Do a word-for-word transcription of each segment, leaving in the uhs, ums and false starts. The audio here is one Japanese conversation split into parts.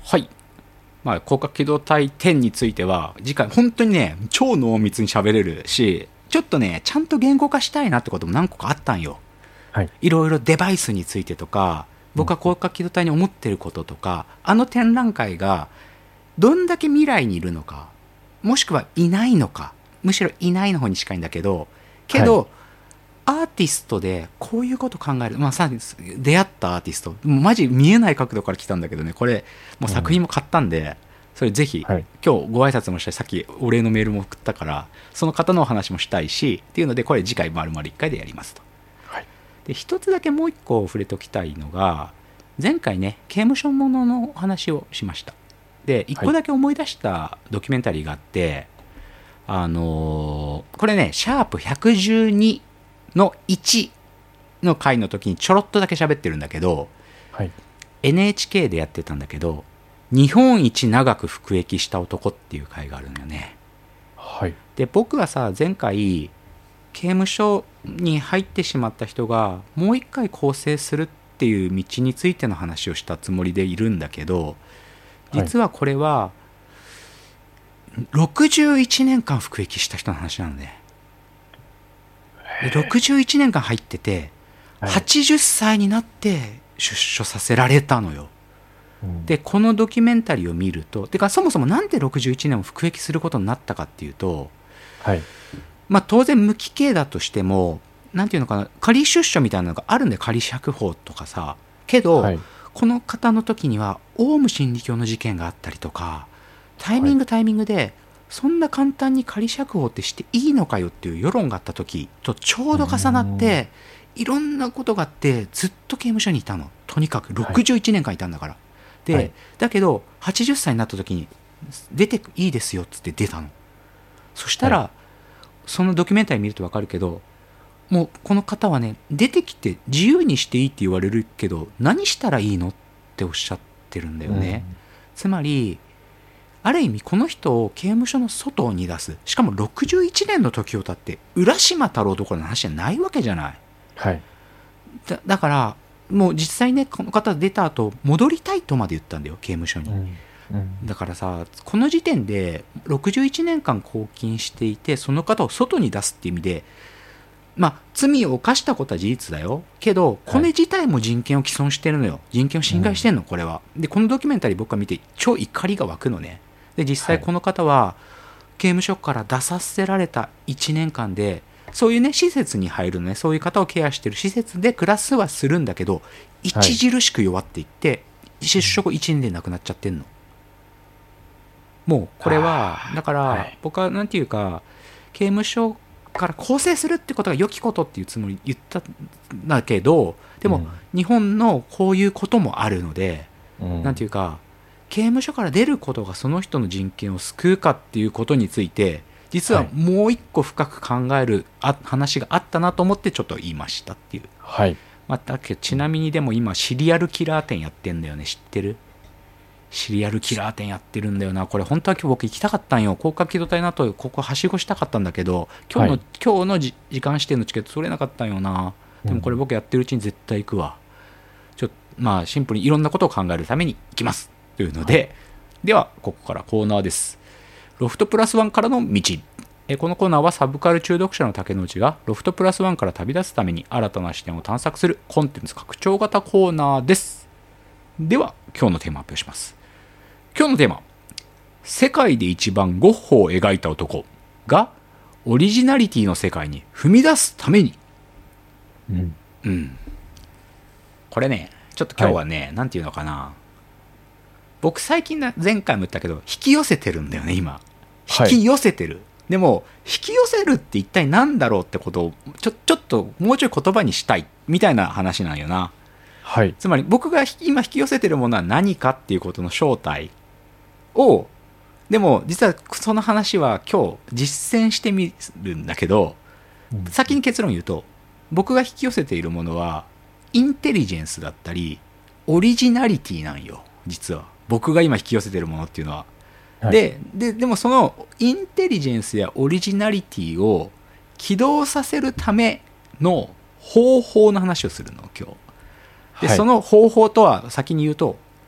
はい。まあ、広角機動隊テンについては、次回本当にね、超濃密に喋れるし、ちょっとね、ちゃんと言語化したいなってことも何個かあったんよ。 はい。 いろいろデバイスについてとか、僕は広角機動隊に思ってることとか、あの展覧会がどんだけ未来にいるのか、もしくはいないのか、むしろいないの方に近いんだけど、けど、はい、アーティストでこういうこと考える、まあ、さ出会ったアーティスト、マジ見えない角度から来たんだけどね、これもう作品も買ったんで、うん、それぜひ、はい、今日ご挨拶もしたし、さっきお礼のメールも送ったから、その方のお話もしたいしっていうので、これ次回丸々いっかいでやりますと。はい、で一つだけもう一個触れておきたいのが、前回ね、刑務所ものの話をしました。で一個だけ思い出したドキュメンタリーがあって、はい、あのー、これね、シャープひゃくじゅうにのいちの回の時にちょろっとだけ喋ってるんだけど、はい、エヌエイチケー でやってたんだけど、日本一長く服役した男っていう回があるのよね。はい、で僕はさ、前回刑務所に入ってしまった人がもう一回更生するっていう道についての話をしたつもりでいるんだけど、実はこれはろくじゅういちねんかん服役した人の話なのね。でろくじゅういちねんかん入ってて、はちじゅっさいになって出所させられたのよ。うん、でこのドキュメンタリーを見ると、てかそもそもなんでろくじゅういちねんも服役することになったかっていうと、はい、まあ当然無期刑だとしても、なんていうのかな、仮出所みたいなのがあるんで、仮釈放とかさ。けど、はい、この方の時にはオウム真理教の事件があったりとか、タイミングタイミングで、はい、そんな簡単に仮釈放ってしていいのかよっていう世論があった時とちょうど重なって、いろんなことがあってずっと刑務所にいたの。とにかくろくじゅういちねんかんいたんだから。はい、で、はい、だけどはちじゅっさいになった時に出ていいですよっつって出たの。そしたら、はい、そのドキュメンタリー見ると分かるけど、もうこの方はね、出てきて自由にしていいって言われるけど、何したらいいのっておっしゃってるんだよね。うん、つまりある意味この人を刑務所の外に出す、しかもろくじゅういちねんの時を経って浦島太郎どころの話じゃないわけじゃない。はい、だ, だからもう実際ね、この方出た後戻りたいとまで言ったんだよ、刑務所に。うんうん、だからさ、この時点でろくじゅういちねんかん拘禁していて、その方を外に出すっていう意味で、まあ罪を犯したことは事実だよけど、これ自体も人権を毀損してるのよ、はい、人権を侵害してるの、これは。でこのドキュメンタリー僕が見て超怒りが湧くのね。で実際この方は刑務所から出させられたいちねんかんで、そういうね施設に入るのね、そういう方をケアしてる施設で暮らすはするんだけど、著しく弱っていって、はい、出所後いちねんで亡くなっちゃってんの。もうこれはだから僕はなんていうか、刑務所から更生するってことが良きことっていうつもり言ったんだけど、でも日本のこういうこともあるので、うん、なんていうか、刑務所から出ることがその人の人権を救うかっていうことについて、実はもう一個深く考えるあ話があったなと思ってちょっと言いましたっていう。はい。またちなみにでも今シリアルキラー展やってんだよね、知ってる？シリアルキラー展やってるんだよな。これ本当は今日僕行きたかったんよ。広角機動隊の後ここはしごしたかったんだけど、今日の、はい、今日の時間指定のチケット取れなかったんよな。でもこれ僕やってるうちに絶対行くわ。ちょまあシンプルにいろんなことを考えるために行きますというので、はい、ではここからコーナーです。ロフトプラスワンからの道。えこのコーナーはサブカル中毒者の竹之内がロフトプラスワンから旅立つために新たな視点を探索するコンテンツ拡張型コーナーです。では今日のテーマ発表します。今日のテーマ、世界で一番ゴッホを描いた男がオリジナリティの世界に踏み出すために、うんうん、これね、ちょっと今日はね、はい、なんていうのかな、僕最近前回も言ったけど引き寄せてるんだよね今。引き寄せてる、はい、でも引き寄せるって一体何だろうってことをちょ、ちょっともうちょい言葉にしたいみたいな話なんよな。はい、つまり僕が今引き寄せてるものは何かっていうことの正体を、でも実はその話は今日実践してみるんだけど、うん、先に結論言うと、僕が引き寄せているものはインテリジェンスだったりオリジナリティなんよ。実は僕が今引き寄せているものっていうのは、はい、で, で, でもそのインテリジェンスやオリジナリティを起動させるための方法の話をするの今日で、はい、その方法とは先に言うと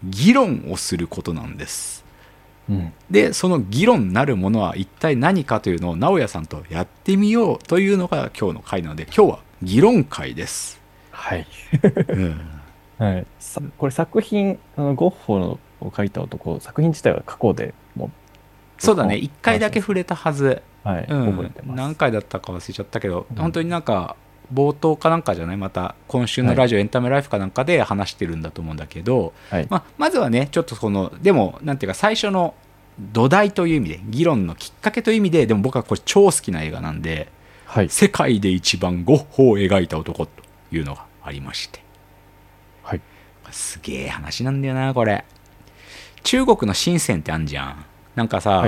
議論をすることなんです。 うん、 でその議論なるものは一体何かというのを直哉さんとやってみようというのが今日の回なので、今日は議論会です。 はい、 うんはい、さこれ作品、あのゴッホのを描いた男、作品自体は過去でもそうだね、いっかいだけ触れたはず、 はい、 うん、 覚えてます。 何回だったか忘れちゃったけど、 うん、 本当になんか冒頭かなんかじゃない、また今週のラジオ、はい、エンタメライフかなんかで話してるんだと思うんだけど、はい、まあ、まずはねちょっとこのでもなんていうか最初の土台という意味で議論のきっかけという意味で、でも僕はこれ超好きな映画なんで、はい、世界で一番ゴッホを描いた男というのがありまして、 はい、 すげえ話なんだよなこれ。中国の深センってあんじゃん。なんかさ、はい、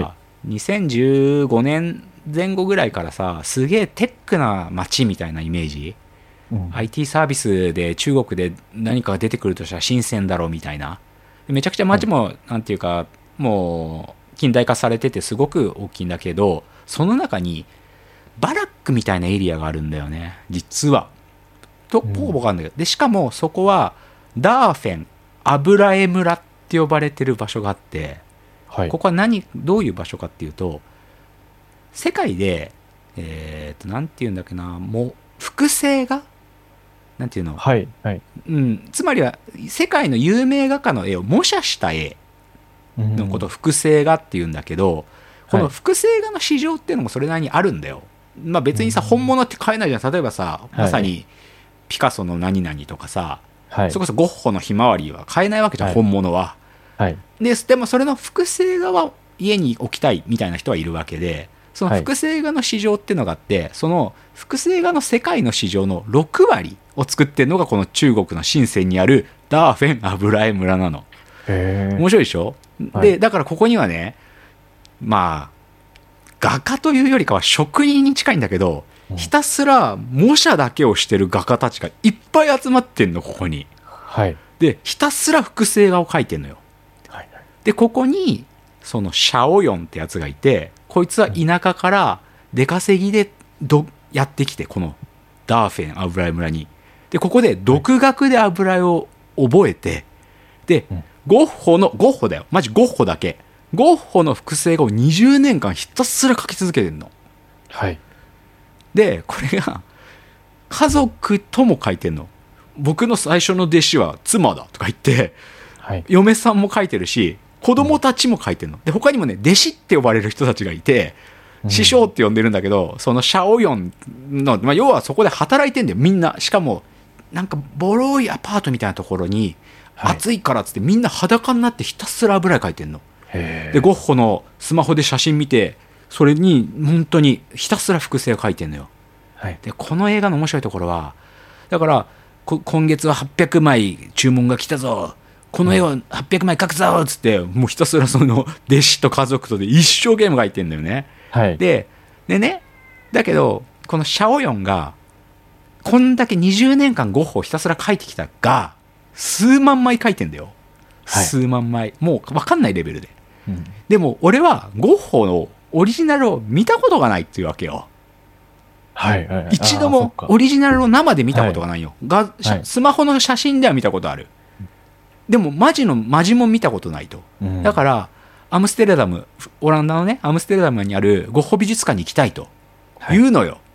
にせんじゅうごねんぜん後ぐらいからさ、すげえテックな街みたいなイメージ、うん、アイティー サービスで中国で何かが出てくるとしたら深センだろうみたいな、めちゃくちゃ街も、はい、なんていうかもう近代化されててすごく大きいんだけど、その中にバラックみたいなエリアがあるんだよね実は。とほぼわかんないけど、でしかもそこはダーフェン油絵村って呼ばれてる場所があって、はい、ここは何どういう場所かっていうと、世界でえー、となんていうんだっけな、もう複製画なんていうの、 はいはい、 うん、つまりは世界の有名画家の絵を模写した絵のことを複製画っていうんだけど、うん、この複製画の市場っていうのもそれなりにあるんだよ。まあ、別にさ、うん、本物って買えないじゃん。例えばさ、まさにピカソの何々とかさ、はい、それこそゴッホのひまわりは買えないわけじゃん、はい、本物は、はい、で, でもそれの複製画は家に置きたいみたいな人はいるわけで、その複製画の市場っていうのがあって、はい、その複製画の世界の市場のろくわりを作ってるのがこの中国の深センにあるダーフェン油絵村なの。 へー、 面白いでしょ、はい、でだからここにはね、まあ画家というよりかは職人に近いんだけど、うん、ひたすら模写だけをしてる画家たちがいっぱい集まってんのここに、 はい、 でひたすら複製画を描いてんのよ、はいはい、でここにそのシャオヨンってやつがいて、こいつは田舎から出稼ぎでどやってきてこのダーフェン油絵村に、でここで独学で油絵を覚えて、でゴッホのゴッホだよマジゴッホだけゴッホの複製画をにじゅうねんかんひたすら描き続けてるの。 はい。 でこれが家族とも描いてんの。僕の最初の弟子は妻だとか言って、はい、嫁さんも描いてるし子供たちも描いてるの。で他にもね弟子って呼ばれる人たちがいて、師匠って呼んでるんだけど、うん、そのシャオヨンの、まあ、要はそこで働いてんだよみんな。しかもなんかボロいアパートみたいなところに、はい、暑いからっつってみんな裸になってひたすら油絵描いてんの。でゴッホのスマホで写真見てそれに本当にひたすら複製を描いてんのよ、はい、でこの映画の面白いところはだから今月ははっぴゃくまい注文が来たぞ、この絵をはっぴゃくまい描くぞっつって、もうひたすらその弟子と家族とで一生懸命描いてんだよね、はい、で, でねだけどこのシャオヨンがこんだけにじゅうねんかんゴッホをひたすら描いてきたが数万枚描いてんだよ、はい、数万枚もう分かんないレベルで、うん、でも俺はゴッホのオリジナルを見たことがないっていうわけよ、 はいはいはい、 一度もオリジナルを生で見たことがないよ、はい、スマホの写真では見たことある、でもマジのマジも見たことないと、うん、だからアムステルダムオランダのねアムステルダムにあるゴッホ美術館に行きたいと言うのよ、はい、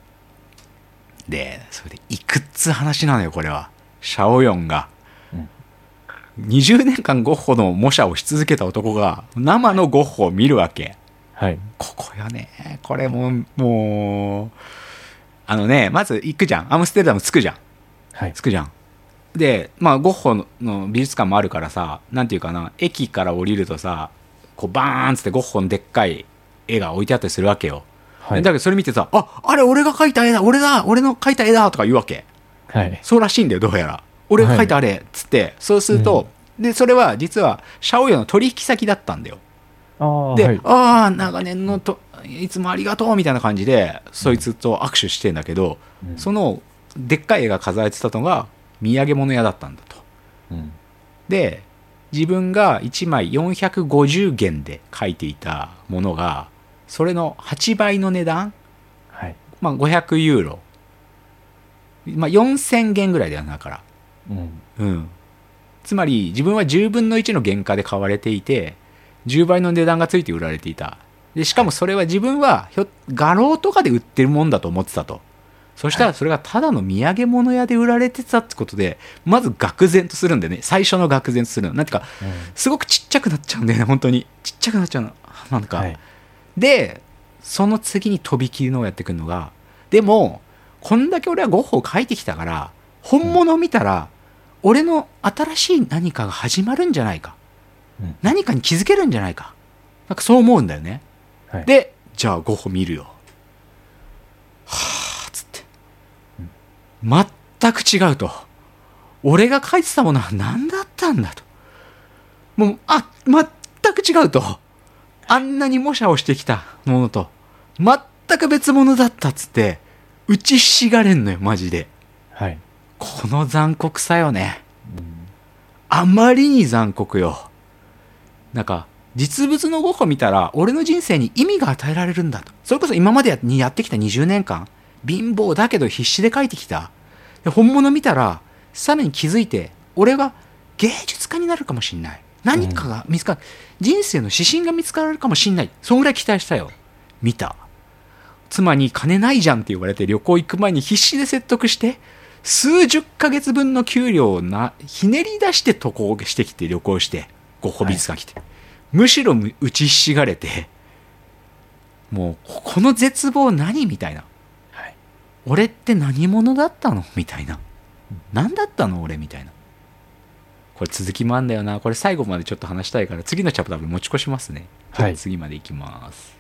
でそれでいくつ話なのよこれは。シャオヨンがにじゅうねんかんゴッホの模写をし続けた男が生のゴッホを見るわけ、はい、ここよねこれももうあのねまず行くじゃん、アムステルダム着くじゃん、はい、着くじゃんで、まあ、ゴッホの美術館もあるからさ、なんていうかな、駅から降りるとさこうバーンつってゴッホのでっかい絵が置いてあったりするわけよ、はい、だけどそれ見てさ、ああれ俺が描いた絵だ俺だ俺の描いた絵だとか言うわけ、はい、そうらしいんだよどうやら俺が描いたあれっつって、はい、そうすると、うん、でそれは実はシャオヨンの取引先だったんだよ。あで、はい、ああ長年のといつもありがとうみたいな感じでそいつと握手してんだけど、うん、そのでっかい絵が飾られてたのが土産物屋だったんだと、うん、で自分がいちまいよんひゃくごじゅうげんで描いていたものがそれのはちばいの値段、はいまあ、ごひゃくユーロ、まあ、よんせんげんぐらいだよだからうん、うん、 つまり自分はじゅうぶんのいちの原価で買われていてじゅうばいの値段がついて売られていた。でしかもそれは自分はひょ画廊とかで売ってるもんだと思ってたと。そしたらそれがただの土産物屋で売られてたってことでまず愕然とするんだよね。最初の愕然とするのなんていうか、うん、すごくちっちゃくなっちゃうんだよね。本当にちっちゃくなっちゃうのなんか、はい、でその次に飛び切りのをやってくるのがでもこんだけ俺はゴッホを描いてきたから本物を見たら、うん、俺の新しい何かが始まるんじゃないか、うん、何かに気づけるんじゃないかなんかそう思うんだよね、はい、でじゃあゴッホ見るよはあつって、うん、全く違うと俺が描いてたものは何だったんだともうあ全く違うとあんなに模写をしてきたものと全く別物だったっつって打ちひしがれんのよマジで、はい、この残酷さよね、うん、あまりに残酷よ。なんか実物のゴッホ見たら俺の人生に意味が与えられるんだと。それこそ今までにやってきたにじゅうねんかん貧乏だけど必死で描いてきたで本物見たらさらに気づいて俺が芸術家になるかもしれない。何かが見つかる、うん、人生の指針が見つかるかもしれない。そんぐらい期待したよ。見た。妻に金ないじゃんって言われて旅行行く前に必死で説得して数十ヶ月分の給料をなひねり出して渡航してきて旅行してゴッホ美術館来て、はい、むしろ打ちひしがれてもうこの絶望何みたいな、はい、俺って何者だったのみたいな何だったの俺みたいな。これ続きもあんだよな。これ最後までちょっと話したいから次のチャプターで持ち越しますね。はい、次までいきます。